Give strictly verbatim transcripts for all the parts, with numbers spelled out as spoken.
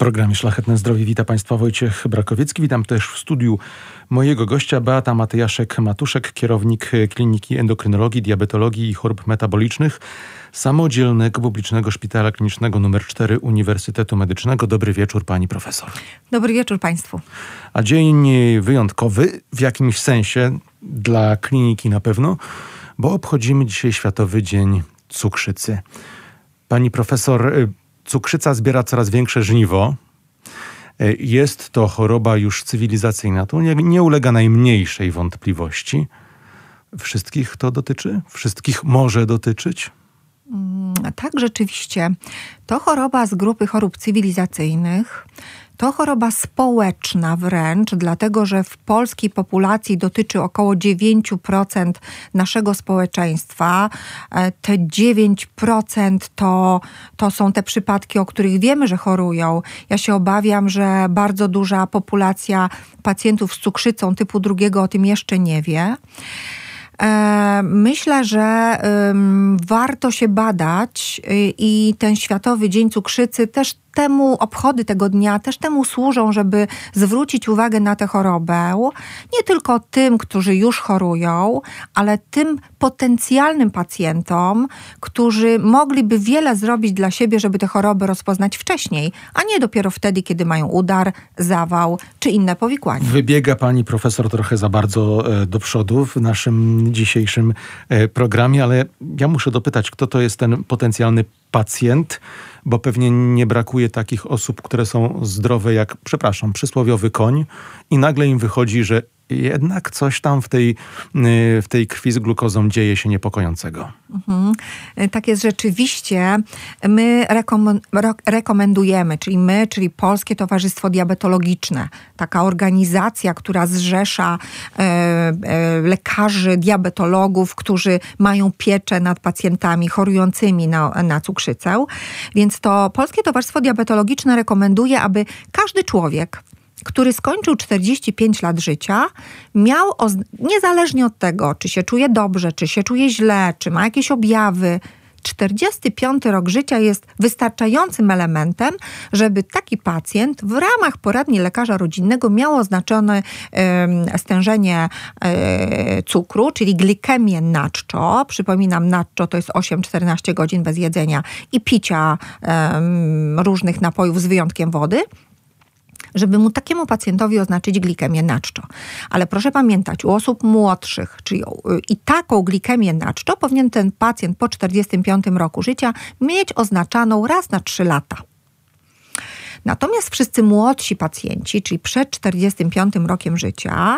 programie Szlachetne Zdrowie wita Państwa Wojciech Brakowiecki. Witam też w studiu mojego gościa Beata Matyjaszek-Matuszek, kierownik Kliniki Endokrynologii, Diabetologii i Chorób Metabolicznych Samodzielnego Publicznego Szpitala Klinicznego nr cztery Uniwersytetu Medycznego. Dobry wieczór, pani profesor. Dobry wieczór państwu. A dzień wyjątkowy w jakimś sensie dla kliniki na pewno, bo obchodzimy dzisiaj Światowy Dzień Cukrzycy. Pani profesor, cukrzyca zbiera coraz większe żniwo. Jest to choroba już cywilizacyjna. To nie, nie ulega najmniejszej wątpliwości. Wszystkich to dotyczy? Wszystkich może dotyczyć? Tak, rzeczywiście. To choroba z grupy chorób cywilizacyjnych. To choroba społeczna wręcz, dlatego że w polskiej populacji dotyczy około dziewięć procent naszego społeczeństwa. Te dziewięć procent to, to są te przypadki, o których wiemy, że chorują. Ja się obawiam, że bardzo duża populacja pacjentów z cukrzycą typu drugiego o tym jeszcze nie wie. Myślę, że warto się badać i ten Światowy Dzień Cukrzycy też temu, obchody tego dnia też temu służą, żeby zwrócić uwagę na tę chorobę. Nie tylko tym, którzy już chorują, ale tym potencjalnym pacjentom, którzy mogliby wiele zrobić dla siebie, żeby tę chorobę rozpoznać wcześniej, a nie dopiero wtedy, kiedy mają udar, zawał czy inne powikłania. Wybiega pani profesor trochę za bardzo do przodu w naszym dzisiejszym programie, ale ja muszę dopytać, kto to jest ten potencjalny pacjent, bo pewnie nie brakuje takich osób, które są zdrowe jak, przepraszam, przysłowiowy koń i nagle im wychodzi, że jednak coś tam w tej, w tej krwi z glukozą dzieje się niepokojącego. Mhm. Tak jest rzeczywiście. My rekom- rekomendujemy, czyli my, czyli Polskie Towarzystwo Diabetologiczne, taka organizacja, która zrzesza e, e, lekarzy, diabetologów, którzy mają pieczę nad pacjentami chorującymi na, na cukrzycę. Więc to Polskie Towarzystwo Diabetologiczne rekomenduje, aby każdy człowiek, który skończył czterdzieści pięć lat życia, miał, niezależnie od tego, czy się czuje dobrze, czy się czuje źle, czy ma jakieś objawy, czterdziesty piąty rok życia jest wystarczającym elementem, żeby taki pacjent w ramach poradni lekarza rodzinnego miał oznaczone y, stężenie y, cukru, czyli glikemię na czczo. Przypominam, na czczo to jest osiem do czternastu godzin bez jedzenia i picia y, różnych napojów z wyjątkiem wody, żeby mu takiemu pacjentowi oznaczyć glikemię na czczo. Ale proszę pamiętać, u osób młodszych, czyli i taką glikemię na czczo powinien ten pacjent po czterdziestym piątym roku życia mieć oznaczaną raz na trzy lata. Natomiast wszyscy młodsi pacjenci, czyli przed czterdziestym piątym rokiem życia,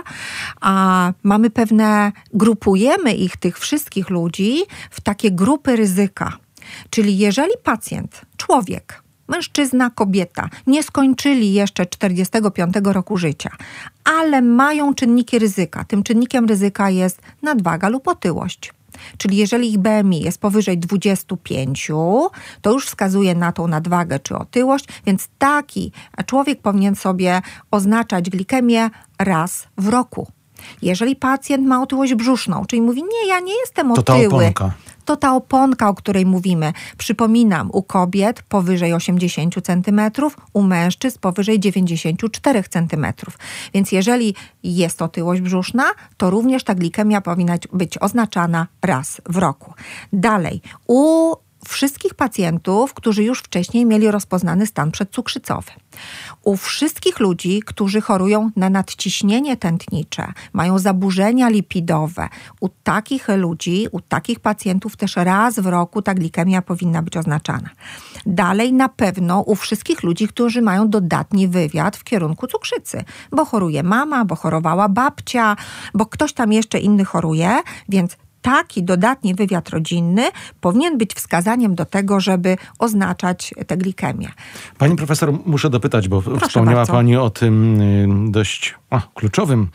a mamy pewne, grupujemy ich, tych wszystkich ludzi, w takie grupy ryzyka. Czyli jeżeli pacjent, człowiek, mężczyzna, kobieta nie skończyli jeszcze czterdziestego piątego roku życia, ale mają czynniki ryzyka. Tym czynnikiem ryzyka jest nadwaga lub otyłość. Czyli jeżeli ich B M I jest powyżej dwudziestu pięciu, to już wskazuje na tą nadwagę czy otyłość, więc taki człowiek powinien sobie oznaczać glikemię raz w roku. Jeżeli pacjent ma otyłość brzuszną, czyli mówi, nie, ja nie jestem otyły. To ta oponka. To ta oponka, o której mówimy. Przypominam, u kobiet powyżej osiemdziesięciu centymetrów, u mężczyzn powyżej dziewięćdziesięciu czterech centymetrów. Więc jeżeli jest otyłość brzuszna, to również ta glikemia powinna być oznaczana raz w roku. Dalej, u wszystkich pacjentów, którzy już wcześniej mieli rozpoznany stan przedcukrzycowy. U wszystkich ludzi, którzy chorują na nadciśnienie tętnicze, mają zaburzenia lipidowe, u takich ludzi, u takich pacjentów też raz w roku ta glikemia powinna być oznaczana. Dalej na pewno u wszystkich ludzi, którzy mają dodatni wywiad w kierunku cukrzycy, bo choruje mama, bo chorowała babcia, bo ktoś tam jeszcze inny choruje, więc taki dodatni wywiad rodzinny powinien być wskazaniem do tego, żeby oznaczać tę glikemię. Pani profesor, muszę dopytać, bo Proszę wspomniała bardzo. pani o tym dość a, kluczowym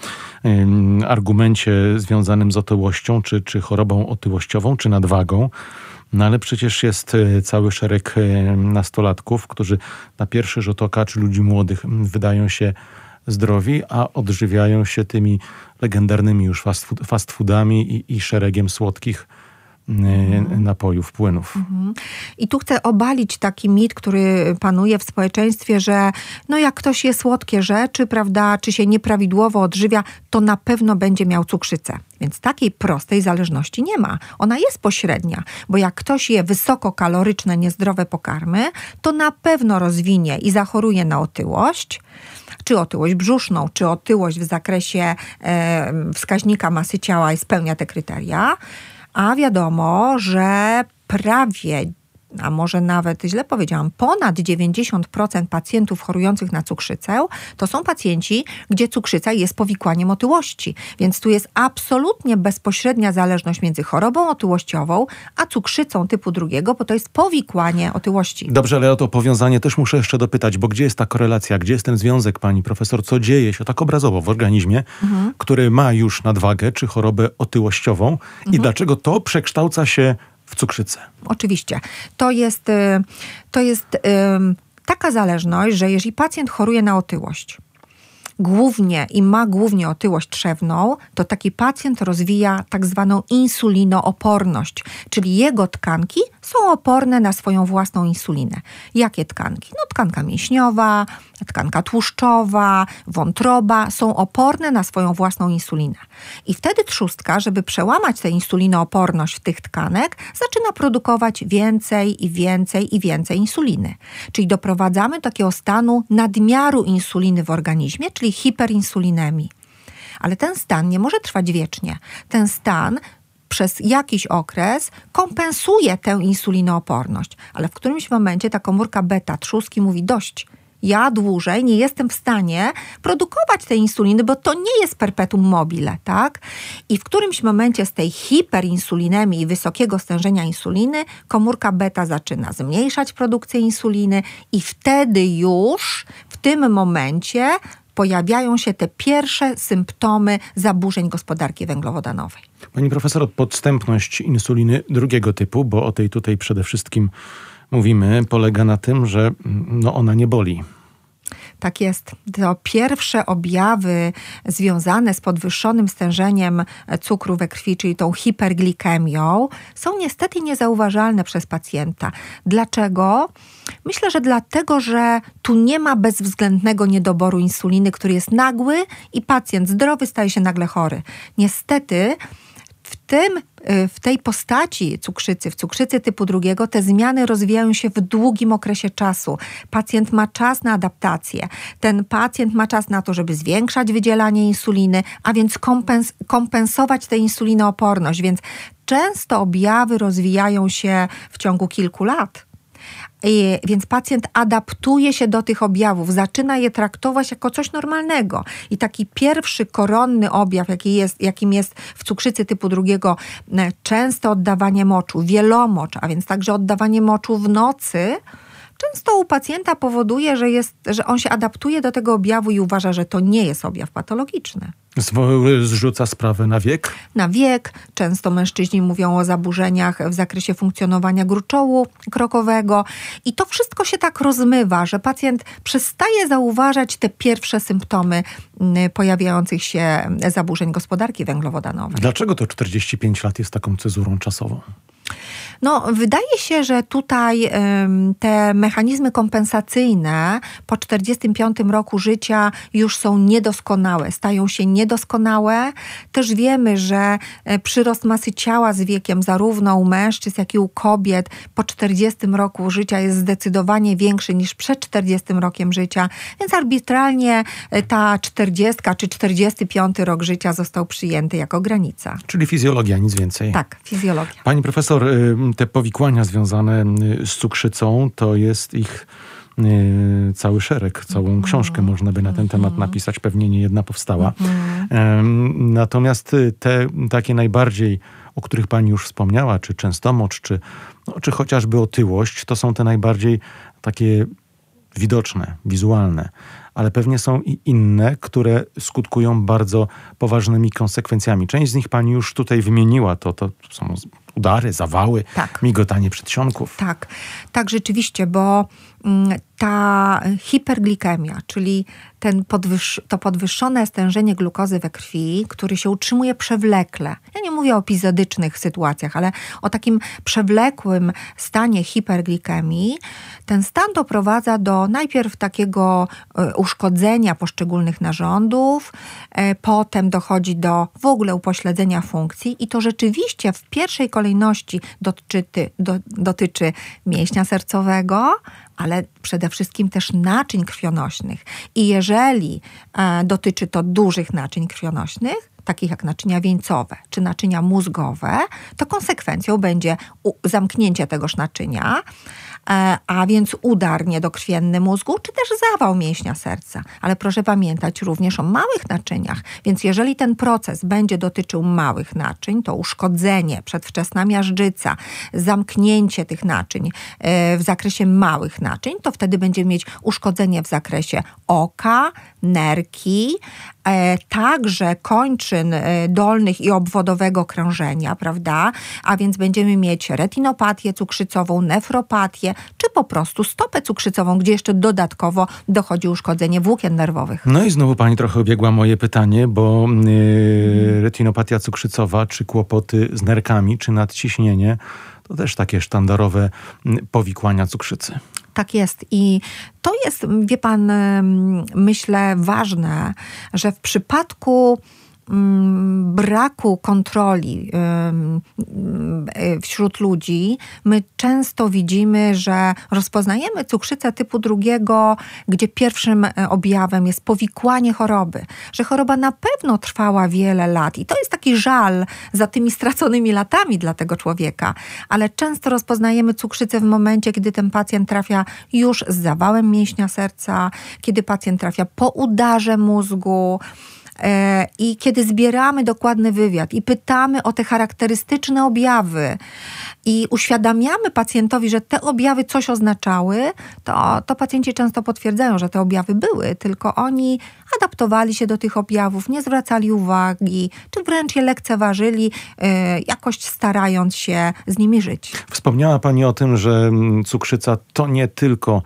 argumencie związanym z otyłością, czy, czy chorobą otyłościową, czy nadwagą. No ale przecież jest cały szereg nastolatków, którzy na pierwszy rzut oka, czy ludzi młodych, wydają się zdrowi, a odżywiają się tymi legendarnymi już fast, food, fast foodami i, i szeregiem słodkich mhm. napojów, płynów. Mhm. I tu chcę obalić taki mit, który panuje w społeczeństwie, że no jak ktoś je słodkie rzeczy, prawda, czy się nieprawidłowo odżywia, to na pewno będzie miał cukrzycę. Więc takiej prostej zależności nie ma. Ona jest pośrednia, bo jak ktoś je wysokokaloryczne, niezdrowe pokarmy, to na pewno rozwinie i zachoruje na otyłość, czy otyłość brzuszną, czy otyłość w zakresie e, wskaźnika masy ciała i spełnia te kryteria. A wiadomo, że prawie, a może nawet źle powiedziałam, ponad dziewięćdziesiąt procent pacjentów chorujących na cukrzycę to są pacjenci, gdzie cukrzyca jest powikłaniem otyłości. Więc tu jest absolutnie bezpośrednia zależność między chorobą otyłościową a cukrzycą typu drugiego, bo to jest powikłanie otyłości. Dobrze, ale o to powiązanie też muszę jeszcze dopytać, bo gdzie jest ta korelacja, gdzie jest ten związek, pani profesor, co dzieje się tak obrazowo w organizmie, mhm. który ma już nadwagę czy chorobę otyłościową mhm. i dlaczego to przekształca się w cukrzycę? Oczywiście. To jest, to jest um, taka zależność, że jeżeli pacjent choruje na otyłość, głównie i ma głównie otyłość trzewną, to taki pacjent rozwija tak zwaną insulinooporność, czyli jego tkanki są oporne na swoją własną insulinę. Jakie tkanki? No tkanka mięśniowa, tkanka tłuszczowa, wątroba są oporne na swoją własną insulinę. I wtedy trzustka, żeby przełamać tę insulinooporność w tych tkanek, zaczyna produkować więcej i więcej i więcej insuliny. Czyli doprowadzamy do takiego stanu nadmiaru insuliny w organizmie, czyli hiperinsulinemii. Ale ten stan nie może trwać wiecznie. Ten stan przez jakiś okres kompensuje tę insulinooporność. Ale w którymś momencie ta komórka beta trzustki mówi dość. Ja dłużej nie jestem w stanie produkować tej insuliny, bo to nie jest perpetuum mobile, tak? I w którymś momencie z tej hiperinsulinemii i wysokiego stężenia insuliny komórka beta zaczyna zmniejszać produkcję insuliny i wtedy już w tym momencie pojawiają się te pierwsze symptomy zaburzeń gospodarki węglowodanowej. Pani profesor, podstępność insuliny drugiego typu, bo o tej tutaj przede wszystkim mówimy, polega na tym, że no ona nie boli. Tak jest. To pierwsze objawy związane z podwyższonym stężeniem cukru we krwi, czyli tą hiperglikemią, są niestety niezauważalne przez pacjenta. Dlaczego? Myślę, że dlatego, że tu nie ma bezwzględnego niedoboru insuliny, który jest nagły i pacjent zdrowy staje się nagle chory. Niestety w tym, w tej postaci cukrzycy, w cukrzycy typu drugiego, te zmiany rozwijają się w długim okresie czasu. Pacjent ma czas na adaptację. Ten pacjent ma czas na to, żeby zwiększać wydzielanie insuliny, a więc kompens- kompensować tę insulinooporność. Więc często objawy rozwijają się w ciągu kilku lat. I, więc pacjent adaptuje się do tych objawów, zaczyna je traktować jako coś normalnego. I taki pierwszy koronny objaw, jaki jest, jakim jest w cukrzycy typu drugiego, częste oddawanie moczu, wielomocz, a więc także oddawanie moczu w nocy, często u pacjenta powoduje, że, jest, że on się adaptuje do tego objawu i uważa, że to nie jest objaw patologiczny. Zrzuca sprawę na wiek? Na wiek. Często mężczyźni mówią o zaburzeniach w zakresie funkcjonowania gruczołu krokowego. I to wszystko się tak rozmywa, że pacjent przestaje zauważać te pierwsze symptomy pojawiających się zaburzeń gospodarki węglowodanowej. Dlaczego to czterdzieści pięć lat jest taką cezurą czasową? No, wydaje się, że tutaj y, te mechanizmy kompensacyjne po czterdziestym piątym roku życia już są niedoskonałe, stają się niedoskonałe. Też wiemy, że przyrost masy ciała z wiekiem zarówno u mężczyzn, jak i u kobiet po czterdziestym roku życia jest zdecydowanie większy niż przed czterdziestym rokiem życia, więc arbitralnie ta czterdziestka czy czterdziesty piąty rok życia został przyjęty jako granica. Czyli fizjologia, nic więcej. Tak, fizjologia. Pani profesor, te powikłania związane z cukrzycą, to jest ich cały szereg, całą książkę można by na ten temat napisać, pewnie nie jedna powstała. Natomiast te takie najbardziej, o których pani już wspomniała, czy częstomocz, czy, no, czy chociażby otyłość, to są te najbardziej takie widoczne, wizualne. ale pewnie są i inne, które skutkują bardzo poważnymi konsekwencjami. Część z nich pani już tutaj wymieniła, to, to są udary, zawały, tak. migotanie przedsionków. Tak, tak rzeczywiście, bo ta hiperglikemia, czyli ten podwyż- to podwyższone stężenie glukozy we krwi, który się utrzymuje przewlekle. Ja nie mówię o epizodycznych sytuacjach, ale o takim przewlekłym stanie hiperglikemii. Ten stan doprowadza do najpierw takiego uszkodzenia poszczególnych narządów, potem dochodzi do w ogóle upośledzenia funkcji i to rzeczywiście w pierwszej kolejności dotyczy, do, dotyczy mięśnia sercowego, ale przede wszystkim też naczyń krwionośnych. I jeżeli e, dotyczy to dużych naczyń krwionośnych, takich jak naczynia wieńcowe czy naczynia mózgowe, to konsekwencją będzie u- zamknięcie tegoż naczynia, e, a więc udar niedokrwienny mózgu, czy też zawał mięśnia serca. Ale proszę pamiętać również o małych naczyniach, więc jeżeli ten proces będzie dotyczył małych naczyń, to uszkodzenie, przedwczesna miażdżyca, zamknięcie tych naczyń e, w zakresie małych naczyń, to wtedy będziemy mieć uszkodzenie w zakresie oka, nerki, e, także kończyn e, dolnych i obwodowego krążenia, prawda? A więc będziemy mieć retinopatię cukrzycową, nefropatię, czy po prostu stopę cukrzycową, gdzie jeszcze dodatkowo dochodzi uszkodzenie włókien nerwowych. No i znowu pani trochę obiegła moje pytanie, bo yy, retinopatia cukrzycowa, czy kłopoty z nerkami, czy nadciśnienie, to też takie sztandarowe powikłania cukrzycy. Tak jest i to jest, wie pan, myślę ważne, że w przypadku braku kontroli wśród ludzi, my często widzimy, że rozpoznajemy cukrzycę typu drugiego, gdzie pierwszym objawem jest powikłanie choroby, że choroba na pewno trwała wiele lat i to jest taki żal za tymi straconymi latami dla tego człowieka, ale często rozpoznajemy cukrzycę w momencie, kiedy ten pacjent trafia już z zawałem mięśnia serca, kiedy pacjent trafia po udarze mózgu, i kiedy zbieramy dokładny wywiad i pytamy o te charakterystyczne objawy i uświadamiamy pacjentowi, że te objawy coś oznaczały, to, to pacjenci często potwierdzają, że te objawy były, tylko oni adaptowali się do tych objawów, nie zwracali uwagi, czy wręcz je lekceważyli, jakoś starając się z nimi żyć. Wspomniała pani o tym, że cukrzyca to nie tylko,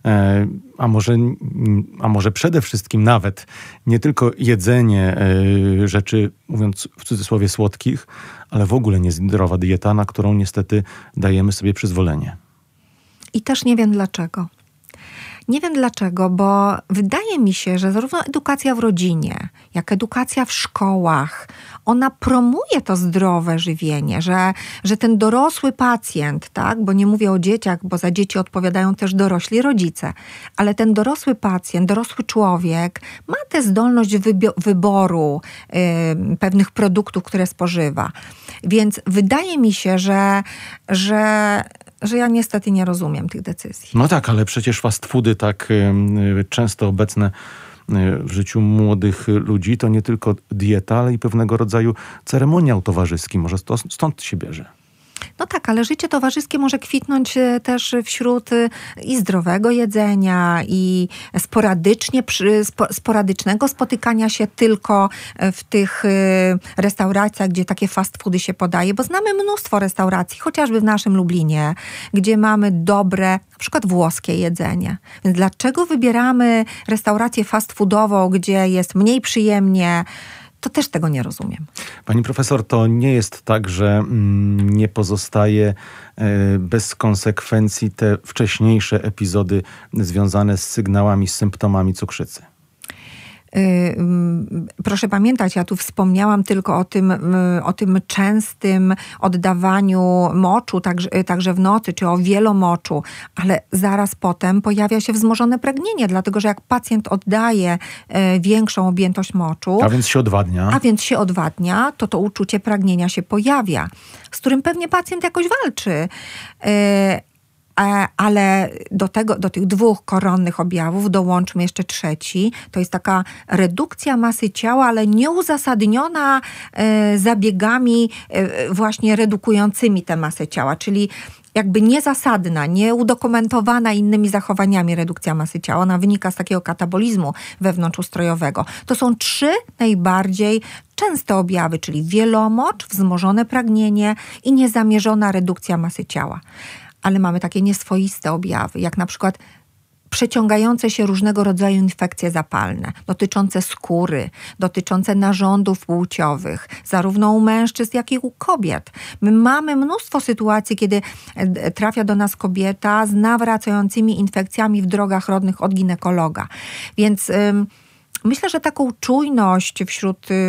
a może, a może przede wszystkim nawet, nie tylko jedzenie rzeczy, mówiąc w cudzysłowie, słodkich, ale w ogóle niezdrowa dieta, na którą niestety dajemy sobie przyzwolenie. I też nie wiem dlaczego. Nie wiem dlaczego, bo wydaje mi się, że zarówno edukacja w rodzinie, jak edukacja w szkołach, ona promuje to zdrowe żywienie, że, że ten dorosły pacjent, tak, bo nie mówię o dzieciach, bo za dzieci odpowiadają też dorośli rodzice, ale ten dorosły pacjent, dorosły człowiek ma tę zdolność wybio- wyboru yy, pewnych produktów, które spożywa. Więc wydaje mi się, że, że że ja niestety nie rozumiem tych decyzji. No tak, ale przecież fast foody tak y, często obecne y, w życiu młodych ludzi to nie tylko dieta, ale i pewnego rodzaju ceremoniał towarzyski. Może to stąd się bierze. No tak, ale życie towarzyskie może kwitnąć też wśród i zdrowego jedzenia, i sporadycznie, sporadycznego spotykania się tylko w tych restauracjach, gdzie takie fast foody się podaje, bo znamy mnóstwo restauracji, chociażby w naszym Lublinie, gdzie mamy dobre, na przykład włoskie jedzenie. Więc dlaczego wybieramy restaurację fast foodową, gdzie jest mniej przyjemnie? To też tego nie rozumiem. Pani profesor, to nie jest tak, że mm, nie pozostaje y, bez konsekwencji te wcześniejsze epizody związane z sygnałami, z symptomami cukrzycy? Proszę pamiętać, ja tu wspomniałam tylko o tym, o tym częstym oddawaniu moczu, także, także w nocy, czy o wielomoczu, ale zaraz potem pojawia się wzmożone pragnienie, dlatego że jak pacjent oddaje większą objętość moczu, a więc się odwadnia, a więc się odwadnia, to to uczucie pragnienia się pojawia, z którym pewnie pacjent jakoś walczy. Ale do tego, do tych dwóch koronnych objawów dołączmy jeszcze trzeci. To jest taka redukcja masy ciała, ale nieuzasadniona zabiegami właśnie redukującymi tę masę ciała, czyli jakby niezasadna, nieudokumentowana innymi zachowaniami redukcja masy ciała. Ona wynika z takiego katabolizmu wewnątrzustrojowego. To są trzy najbardziej częste objawy, czyli wielomocz, wzmożone pragnienie i niezamierzona redukcja masy ciała. Ale mamy takie nieswoiste objawy, jak na przykład przeciągające się różnego rodzaju infekcje zapalne, dotyczące skóry, dotyczące narządów płciowych, zarówno u mężczyzn, jak i u kobiet. My mamy mnóstwo sytuacji, kiedy trafia do nas kobieta z nawracającymi infekcjami w drogach rodnych od ginekologa. Więc ym, myślę, że taką czujność wśród y,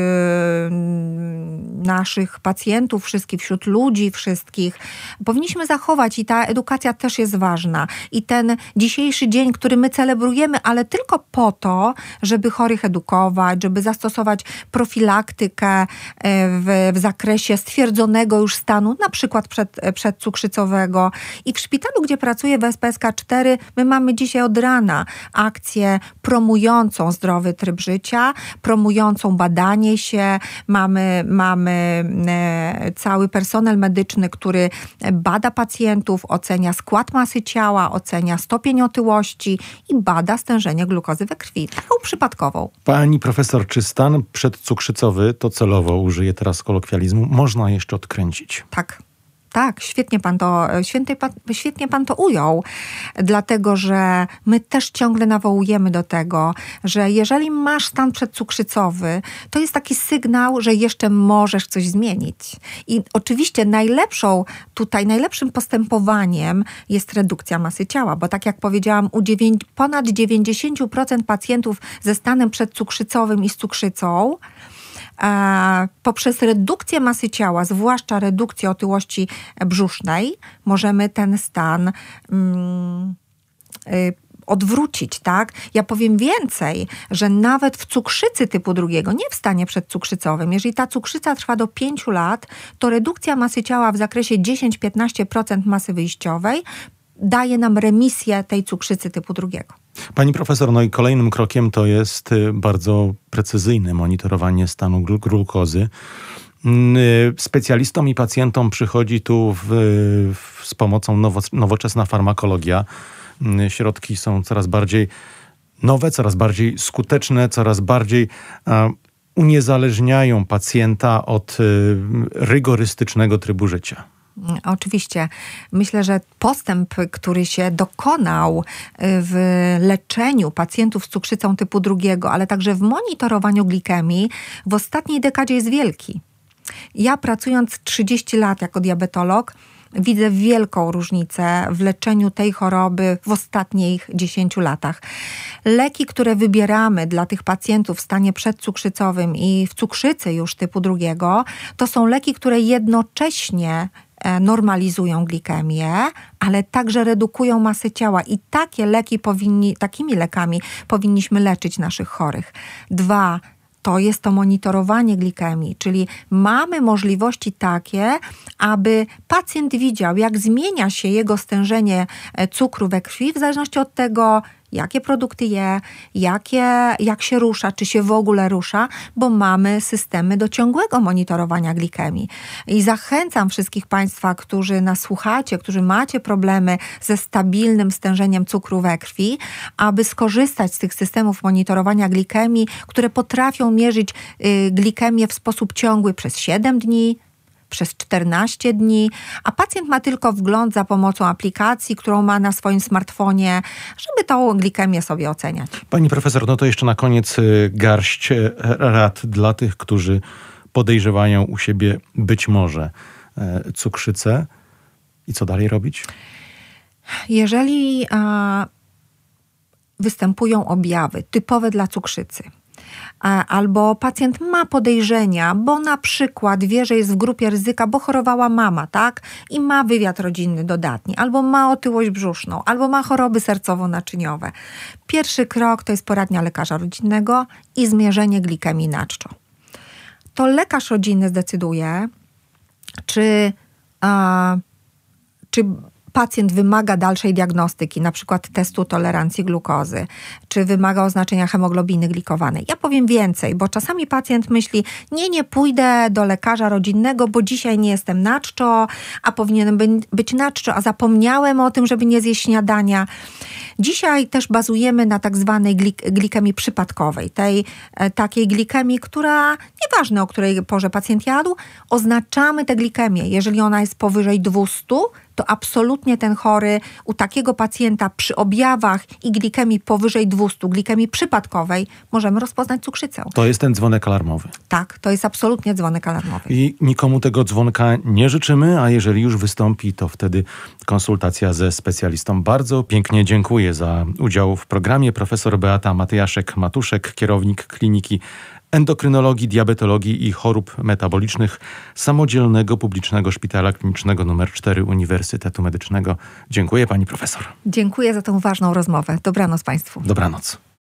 naszych pacjentów wszystkich, wśród ludzi wszystkich powinniśmy zachować i ta edukacja też jest ważna. I ten dzisiejszy dzień, który my celebrujemy, ale tylko po to, żeby chorych edukować, żeby zastosować profilaktykę w, w zakresie stwierdzonego już stanu, na przykład przed, przedcukrzycowego. I w szpitalu, gdzie pracuję w S P S K cztery, my mamy dzisiaj od rana akcję promującą zdrowy tryb życia, promującą badanie się. Mamy, mamy cały personel medyczny, który bada pacjentów, ocenia skład masy ciała, ocenia stopień otyłości i bada stężenie glukozy we krwi. Taką przypadkową. Pani profesor, czy stan przedcukrzycowy, to celowo użyję teraz kolokwializmu, można jeszcze odkręcić? Tak. Tak, świetnie pan to, świetnie pan, świetnie pan to ujął, dlatego że my też ciągle nawołujemy do tego, że jeżeli masz stan przedcukrzycowy, to jest taki sygnał, że jeszcze możesz coś zmienić. I oczywiście najlepszą tutaj, najlepszym postępowaniem jest redukcja masy ciała, bo tak jak powiedziałam, u dziewięć, ponad dziewięćdziesiąt procent pacjentów ze stanem przedcukrzycowym i z cukrzycą poprzez redukcję masy ciała, zwłaszcza redukcję otyłości brzusznej, możemy ten stan mm, y, odwrócić, tak? Ja powiem więcej, że nawet w cukrzycy typu drugiego, nie w stanie przedcukrzycowym, jeżeli ta cukrzyca trwa do pięciu lat, to redukcja masy ciała w zakresie dziesięć do piętnastu procent masy wyjściowej daje nam remisję tej cukrzycy typu drugiego. Pani profesor, no i kolejnym krokiem to jest bardzo precyzyjne monitorowanie stanu glukozy. Specjalistom i pacjentom przychodzi tu w, w, z pomocą nowo, nowoczesna farmakologia. Środki są coraz bardziej nowe, coraz bardziej skuteczne, coraz bardziej a, uniezależniają pacjenta od y, rygorystycznego trybu życia. Oczywiście. Myślę, że postęp, który się dokonał w leczeniu pacjentów z cukrzycą typu drugiego, ale także w monitorowaniu glikemii w ostatniej dekadzie jest wielki. Ja pracując trzydzieści lat jako diabetolog, widzę wielką różnicę w leczeniu tej choroby w ostatnich dziesięciu latach. Leki, które wybieramy dla tych pacjentów w stanie przedcukrzycowym i w cukrzycy już typu drugiego, to są leki, które jednocześnie normalizują glikemię, ale także redukują masę ciała i takie leki powinni, takimi lekami powinniśmy leczyć naszych chorych. Dwa, to jest to monitorowanie glikemii, czyli mamy możliwości takie, aby pacjent widział, jak zmienia się jego stężenie cukru we krwi w zależności od tego, jakie produkty je, jakie, jak się rusza, czy się w ogóle rusza, bo mamy systemy do ciągłego monitorowania glikemii. I zachęcam wszystkich Państwa, którzy nas słuchacie, którzy macie problemy ze stabilnym stężeniem cukru we krwi, aby skorzystać z tych systemów monitorowania glikemii, które potrafią mierzyć y, glikemię w sposób ciągły przez siedem dni, przez czternaście dni, a pacjent ma tylko wgląd za pomocą aplikacji, którą ma na swoim smartfonie, żeby tą glikemię sobie oceniać. Pani profesor, no to jeszcze na koniec garść rad dla tych, którzy podejrzewają u siebie być może cukrzycę. I co dalej robić? Jeżeli a, występują objawy typowe dla cukrzycy, albo pacjent ma podejrzenia, bo na przykład wie, że jest w grupie ryzyka, bo chorowała mama, tak? I ma wywiad rodzinny dodatni, albo ma otyłość brzuszną, albo ma choroby sercowo-naczyniowe. Pierwszy krok to jest poradnia lekarza rodzinnego i zmierzenie glikemii na czczo. To lekarz rodzinny zdecyduje, czy, a, czy pacjent wymaga dalszej diagnostyki, na przykład testu tolerancji glukozy, czy wymaga oznaczenia hemoglobiny glikowanej. Ja powiem więcej, bo czasami pacjent myśli, nie, nie pójdę do lekarza rodzinnego, bo dzisiaj nie jestem na czczo, a powinienem być na czczo, a zapomniałem o tym, żeby nie zjeść śniadania. Dzisiaj też bazujemy na tak zwanej glik- glikemii przypadkowej, tej e, takiej glikemii, która, nieważne o której porze pacjent jadł, oznaczamy tę glikemię. Jeżeli ona jest powyżej dwieście, to absolutnie ten chory u takiego pacjenta przy objawach i glikemii powyżej dwieście, glikemii przypadkowej, możemy rozpoznać cukrzycę. To jest ten dzwonek alarmowy. Tak, to jest absolutnie dzwonek alarmowy. I nikomu tego dzwonka nie życzymy, a jeżeli już wystąpi, to wtedy konsultacja ze specjalistą. Bardzo pięknie dziękuję za udział w programie. Profesor Beata Matyjaszek-Matuszek, kierownik Kliniki Endokrynologii, Diabetologii i Chorób Metabolicznych Samodzielnego Publicznego Szpitala Klinicznego numer cztery Uniwersytetu Medycznego. Dziękuję pani profesor. Dziękuję za tę ważną rozmowę. Dobranoc państwu. Dobranoc.